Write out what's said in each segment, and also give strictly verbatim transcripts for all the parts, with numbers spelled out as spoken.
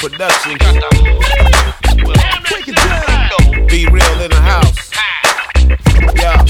production. Be real in the house. Yeah.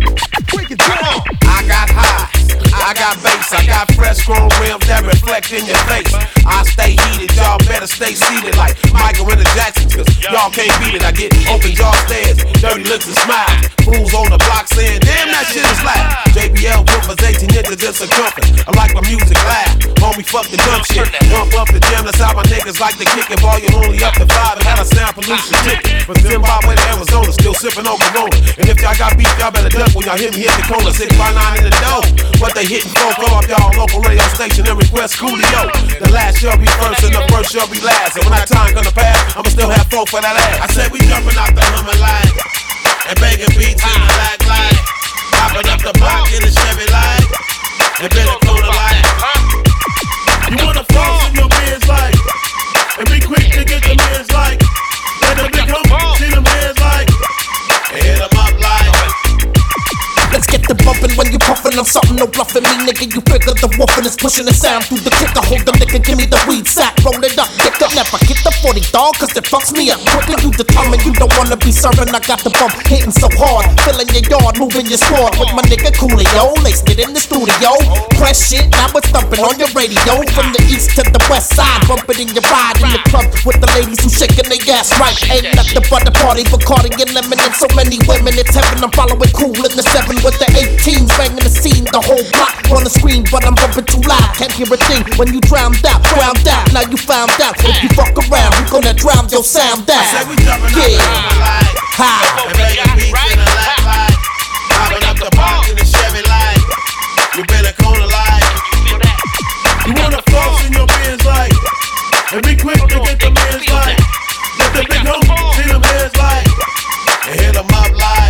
I got high, I got bass, I got fresh chrome rims that reflect in your face. I stay heated, y'all better stay seated like Michael and the Jacksons, cause y'all can't beat it. I get open jaw stares, dirty looks and smiles. Fools on the block saying, damn, that shit is loud. J B L Woofers, eighteen inches in circumference. I like my music loud, homie, fuck the dumb shit. Pump up the jam, that's how my niggas like to kick it. Volume only up to five and had a sound pollution ticket. From Zimbabwe to Arizona, still sipping on Corona. And if y'all got beef, y'all better duck when y'all hear me hit the corner. Six by nine in the dough, but they hitting folk off y'all local radio station and request Coolio. The last shall be first and the first shall be last. And when that time gonna pass, I'ma still have folk for that ass. I said we jumping out the Hummer line and banging beats in the lag line, popping up the block in the Chevy line and been a corner line. You wanna floss in your beers like and be quick to get the men's like. Let them big hump, see them hands like and hit them up like. Let's get the bumpin' when you puffin', I'm something, no bluffin' me, nigga. You figure the wolfin' is pushing the sound through the kicker. Hold the nigga, give me the weed sack, roll it up, pick up. Never get the forty dog, cause it fucks me up. Quicker you determine you don't wanna be serving. I got the bump hitting so hard, filling your yard, moving your squad with my nigga Coolio. Laced it in the studio, press shit, now it's thumping on your radio. From the east to the west side, bumping in your ride in the club with the ladies who shaking their ass right. Ain't nothing but the party, Bacardi and lemon and so many women. It's heaven, I'm following cool in the seven with the eighteens, banging the scene, the whole block on the screen, but I'm bumping too loud, can't hear a thing when you drowned out, drowned out, now you found out, if you fuck around, we gonna drown your sound out, I said we jumping yeah, out the line, ha, and banging beats in the lag line, popping up the block in the Chevy line, you been a corner line. You wanna floss in your beers like, and be quick to get the men's like, let the big homie see them hands like, and hit them up like.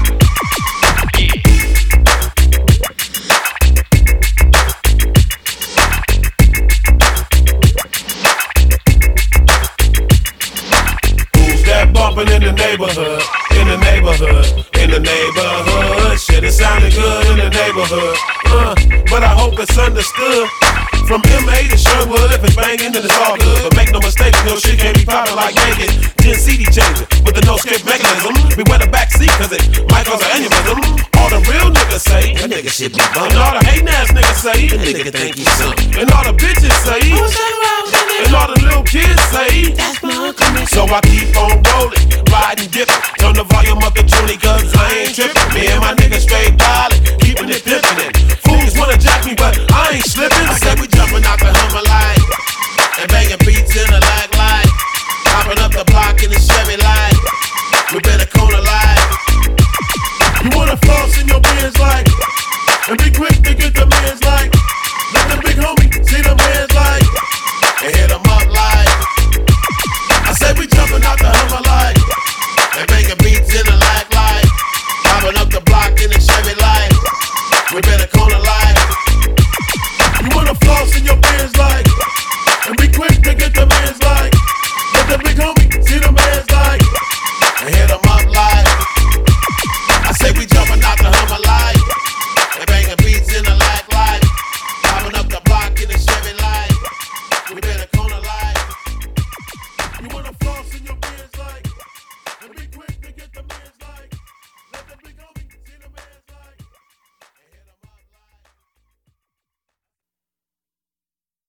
Bumping in the neighborhood, in the neighborhood, in the neighborhood. Shit, it sounded good in the neighborhood, uh, but I hope it's understood. From M A to Sherwood, if it's banging, then it's all good. But make no mistake, no shit can't be poppin' like naked. ten C D changer with the no skip mechanism. We wear the back seat cause it might cause an aneurysm. All the real niggas say, that nigga shit be bumpin'. And all the hatin' ass niggas say, that nigga think he's something. And all the bitches say, and all the little kids say, that's my uncle. So I keep on rollin', riding, dippin'. Turn the volume up to twenty cause I ain't trippin'. Me and my niggas straight ballin', keepin' it pimpin' it. Fools wanna jack me but I ain't slippin'. I said we jumpin' out the Hummer line and bangin' beats in the lag line, poppin' up the block in the Chevy line, we been a corner line. You wanna floss in your beers like, and be quick to get the men's like, let the big homie see them hands like, and hit them up like. I said we jumpin' out the Hummer line and bangin' beats in the lag line, poppin' up the block in the Chevy line, we been a corner line. You wanna floss in your beers like, and be quick to get the men's like, let the big homie see them hands like, and hit them up like. I say we jumping out the Hummer like, and banging beats in the lag like, popping up the block in the Chevy like, we been a corner like. You wanna floss in your